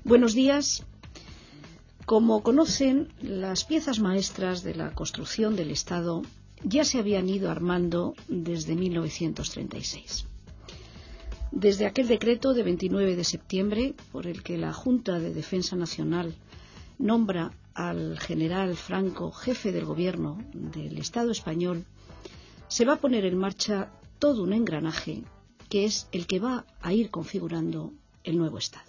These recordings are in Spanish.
Buenos días. Como conocen, las piezas maestras de la construcción del Estado ya se habían ido armando desde 1936. Desde aquel decreto de 29 de septiembre, por el que la Junta de Defensa Nacional nombra al general Franco jefe del gobierno del Estado español, se va a poner en marcha todo un engranaje que es el que va a ir configurando el nuevo Estado.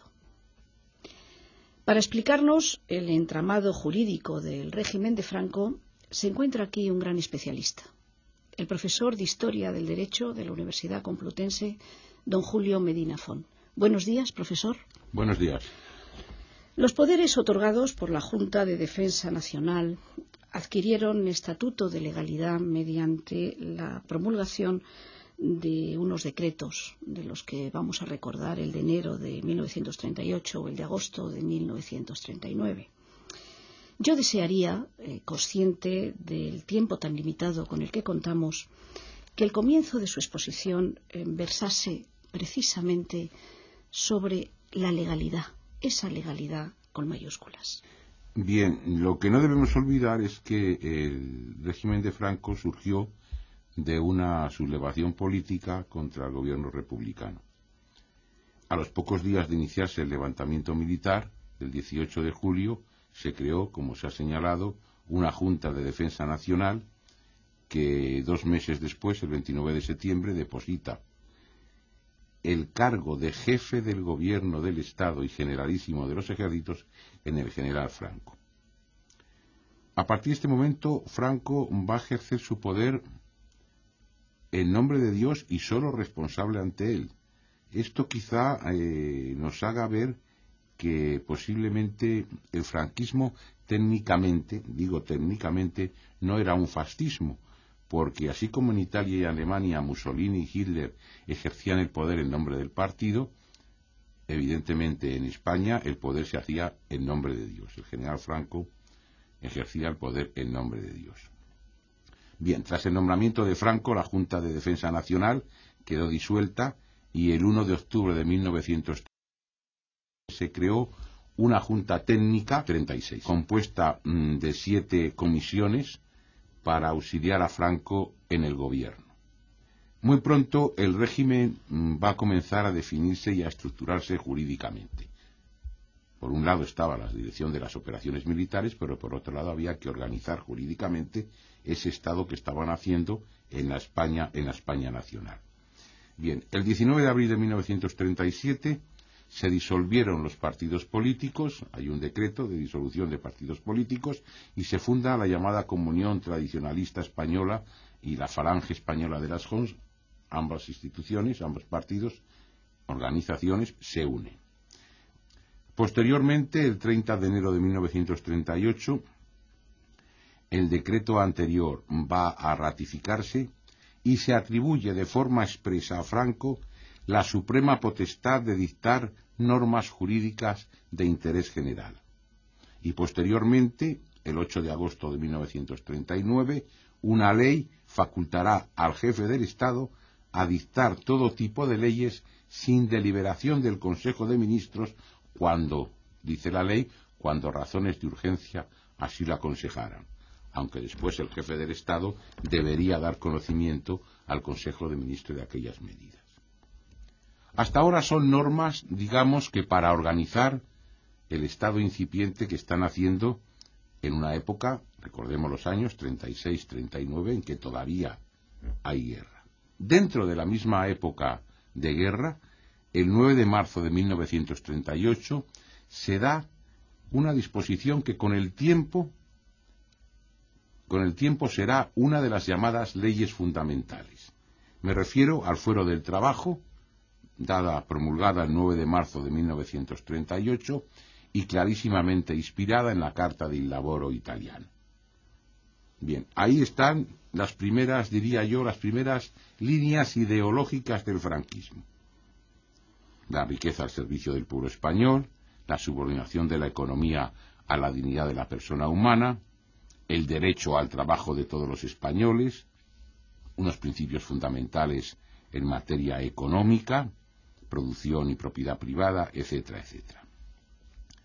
Para explicarnos el entramado jurídico del régimen de Franco, se encuentra aquí un gran especialista, el profesor de Historia del Derecho de la Universidad Complutense, don Julio Medina Font. Buenos días, profesor. Buenos días. Los poderes otorgados por la Junta de Defensa Nacional adquirieron estatuto de legalidad mediante la promulgación de unos decretos, de los que vamos a recordar el de enero de 1938 o el de agosto de 1939. Yo desearía, consciente del tiempo tan limitado con el que contamos, que el comienzo de su exposición versase precisamente sobre la legalidad, esa legalidad con mayúsculas. Bien, lo que no debemos olvidar es que el régimen de Franco surgió de una sublevación política contra el gobierno republicano. A los pocos días de iniciarse el levantamiento militar, el 18 de julio, se creó, como se ha señalado, una Junta de Defensa Nacional que 2 meses después, el 29 de septiembre, deposita el cargo de jefe del gobierno del Estado y generalísimo de los ejércitos en el general Franco. A partir de este momento, Franco va a ejercer su poder en nombre de Dios y solo responsable ante él. Esto quizá nos haga ver que posiblemente el franquismo técnicamente, no era un fascismo, porque así como en Italia y Alemania Mussolini y Hitler ejercían el poder en nombre del partido, evidentemente en España el poder se hacía en nombre de Dios. El general Franco ejercía el poder en nombre de Dios. Bien, tras el nombramiento de Franco, la Junta de Defensa Nacional quedó disuelta y el 1 de octubre de 1930 se creó una Junta Técnica 36, compuesta de 7 comisiones para auxiliar a Franco en el gobierno. Muy pronto el régimen va a comenzar a definirse y a estructurarse jurídicamente. Por un lado estaba la dirección de las operaciones militares, pero por otro lado había que organizar jurídicamente ese Estado que estaban haciendo en la España nacional. Bien, el 19 de abril de 1937 se disolvieron los partidos políticos, hay un decreto de disolución de partidos políticos y se funda la llamada Comunión Tradicionalista Española y la Falange Española de las Jons. Ambas instituciones, ambos partidos, organizaciones se unen. Posteriormente, el 30 de enero de 1938, el decreto anterior va a ratificarse y se atribuye de forma expresa a Franco la suprema potestad de dictar normas jurídicas de interés general. Y posteriormente, el 8 de agosto de 1939, una ley facultará al jefe del Estado a dictar todo tipo de leyes sin deliberación del Consejo de Ministros cuando, dice la ley, cuando razones de urgencia así lo aconsejaran, aunque después el jefe del Estado debería dar conocimiento al Consejo de Ministros de aquellas medidas. Hasta ahora son normas, digamos, que para organizar el Estado incipiente que están haciendo en una época, recordemos los años 36-39, en que todavía hay guerra. Dentro de la misma época de guerra, el 9 de marzo de 1938, se da una disposición que con el tiempo será una de las llamadas leyes fundamentales. Me refiero al Fuero del Trabajo, promulgada el 9 de marzo de 1938 y clarísimamente inspirada en la Carta del Lavoro italiana. Bien, ahí están las primeras, diría yo, las primeras líneas ideológicas del franquismo. La riqueza al servicio del pueblo español, la subordinación de la economía a la dignidad de la persona humana, el derecho al trabajo de todos los españoles, unos principios fundamentales en materia económica, producción y propiedad privada, etcétera, etcétera.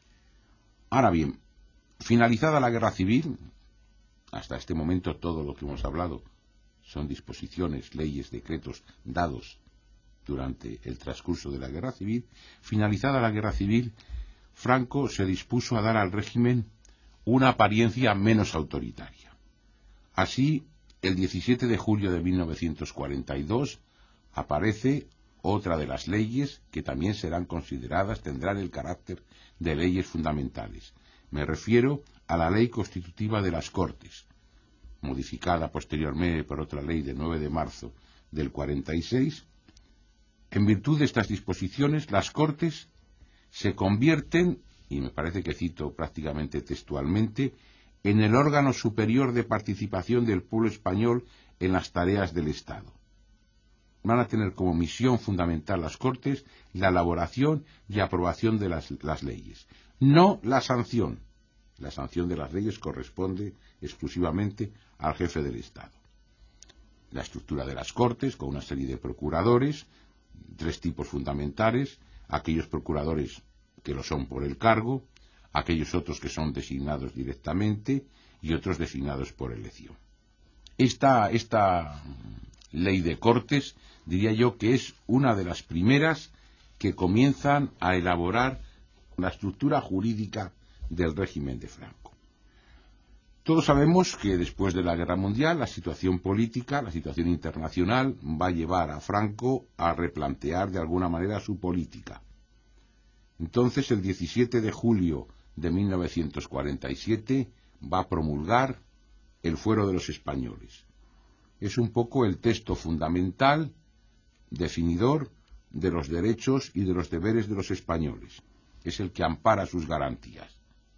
Ahora bien, finalizada la guerra civil, hasta este momento todo lo que hemos hablado son disposiciones, leyes, decretos dados durante el transcurso de la guerra civil. Finalizada la guerra civil, Franco se dispuso a dar al régimen una apariencia menos autoritaria. Así, el 17 de julio de 1942 aparece otra de las leyes que también serán consideradas, tendrán el carácter de leyes fundamentales. Me refiero a la Ley Constitutiva de las Cortes, modificada posteriormente por otra ley de 9 de marzo del 46. En virtud de estas disposiciones, las Cortes se convierten, y me parece que cito prácticamente textualmente, en el órgano superior de participación del pueblo español en las tareas del Estado. Van a tener como misión fundamental las Cortes la elaboración y aprobación de las leyes, no la sanción. La sanción de las leyes corresponde exclusivamente al jefe del Estado. La estructura de las Cortes, con una serie de procuradores, 3 tipos fundamentales: aquellos procuradores que lo son por el cargo, aquellos otros que son designados directamente y otros designados por elección. Esta ley de Cortes, diría yo que es una de las primeras que comienzan a elaborar la estructura jurídica del régimen de Franco. Todos sabemos que después de la Guerra Mundial la situación política, la situación internacional va a llevar a Franco a replantear de alguna manera su política. Entonces, el 17 de julio de 1947 va a promulgar el Fuero de los Españoles. Es un poco el texto fundamental, definidor de los derechos y de los deberes de los españoles. Es el que ampara sus garantías.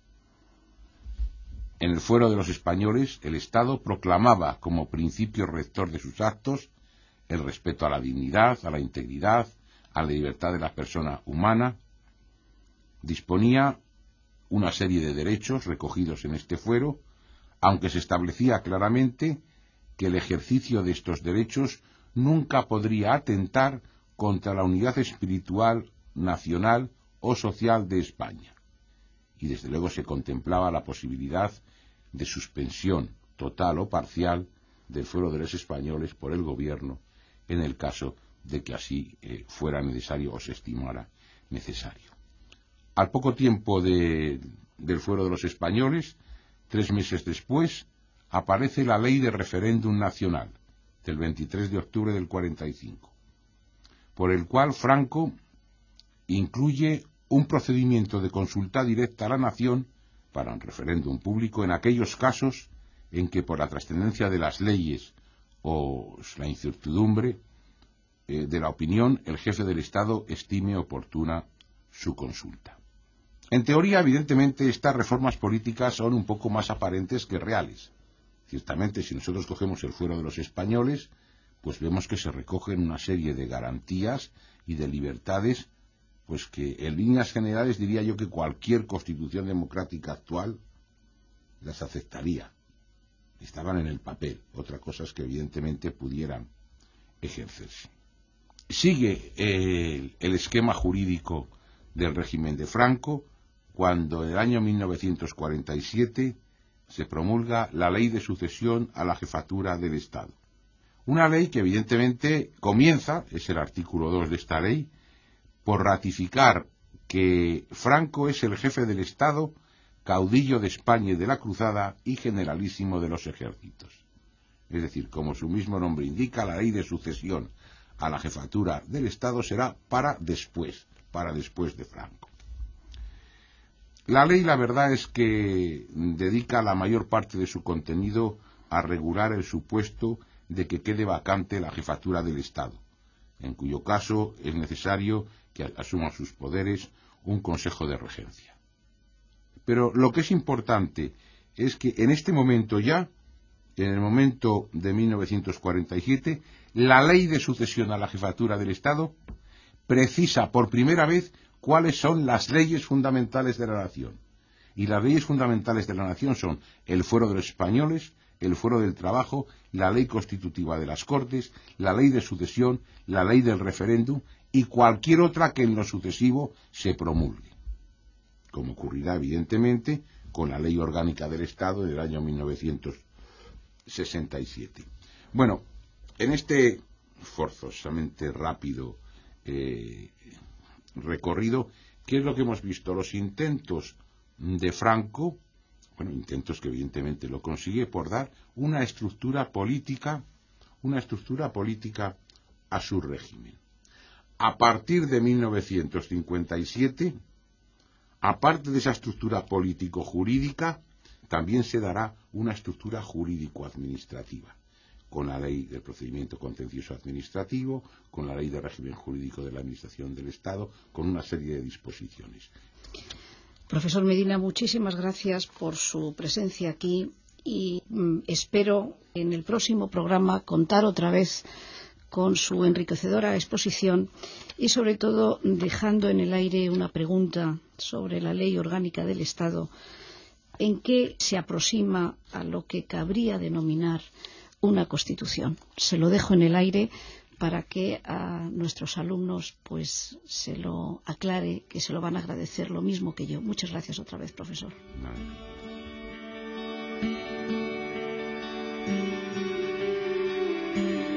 En el Fuero de los Españoles, el Estado proclamaba como principio rector de sus actos el respeto a la dignidad, a la integridad, a la libertad de la persona humana. Disponía una serie de derechos recogidos en este fuero, aunque se establecía claramente que el ejercicio de estos derechos nunca podría atentar contra la unidad espiritual, nacional o social de España. Y desde luego se contemplaba la posibilidad de suspensión total o parcial del Fuero de los Españoles por el gobierno en el caso de que así fuera necesario o se estimara necesario. Al poco tiempo del Fuero de los Españoles, 3 meses después, aparece la Ley de Referéndum Nacional del 23 de octubre del 45, por el cual Franco incluye un procedimiento de consulta directa a la nación para un referéndum público en aquellos casos en que, por la trascendencia de las leyes o la incertidumbre de la opinión, el jefe del Estado estime oportuna su consulta. En teoría, evidentemente, estas reformas políticas son un poco más aparentes que reales. Ciertamente, si nosotros cogemos el Fuero de los Españoles, pues vemos que se recogen una serie de garantías y de libertades, pues que en líneas generales diría yo que cualquier constitución democrática actual las aceptaría. Estaban en el papel, otra cosa es que evidentemente pudieran ejercerse. Sigue el esquema jurídico del régimen de Franco cuando en el año 1947 se promulga la Ley de Sucesión a la Jefatura del Estado. Una ley que evidentemente comienza, es el artículo 2 de esta ley, por ratificar que Franco es el jefe del Estado, caudillo de España y de la Cruzada y generalísimo de los ejércitos. Es decir, como su mismo nombre indica, la ley de sucesión a la jefatura del Estado será para después de Franco. La ley, la verdad es que dedica la mayor parte de su contenido a regular el supuesto de que quede vacante la jefatura del Estado, en cuyo caso es necesario que asuma sus poderes un Consejo de Regencia. Pero lo que es importante es que en este momento ya, en el momento de 1947, la Ley de Sucesión a la Jefatura del Estado precisa por primera vez cuáles son las leyes fundamentales de la nación. Y las leyes fundamentales de la nación son el Fuero de los Españoles, el Fuero del Trabajo, la Ley Constitutiva de las Cortes, la Ley de Sucesión, la Ley del Referéndum y cualquier otra que en lo sucesivo se promulgue. como ocurrirá evidentemente con la Ley Orgánica del Estado del año 1967. Bueno, en este forzosamente rápido recorrido, ¿qué es lo que hemos visto? Los intentos de Franco, bueno, intentos que evidentemente lo consigue por dar una estructura política a su régimen. A partir de 1957, aparte de esa estructura político-jurídica, también se dará una estructura jurídico-administrativa, con la ley del procedimiento contencioso administrativo, con la ley de régimen jurídico de la Administración del Estado, con una serie de disposiciones. Profesor Medina, muchísimas gracias por su presencia aquí y espero en el próximo programa contar otra vez con su enriquecedora exposición y, sobre todo, dejando en el aire una pregunta sobre la Ley Orgánica del Estado, en qué se aproxima a lo que cabría denominar una Constitución. Se lo dejo en el aire para que a nuestros alumnos pues se lo aclare, que se lo van a agradecer lo mismo que yo. Muchas gracias otra vez, profesor. Vale.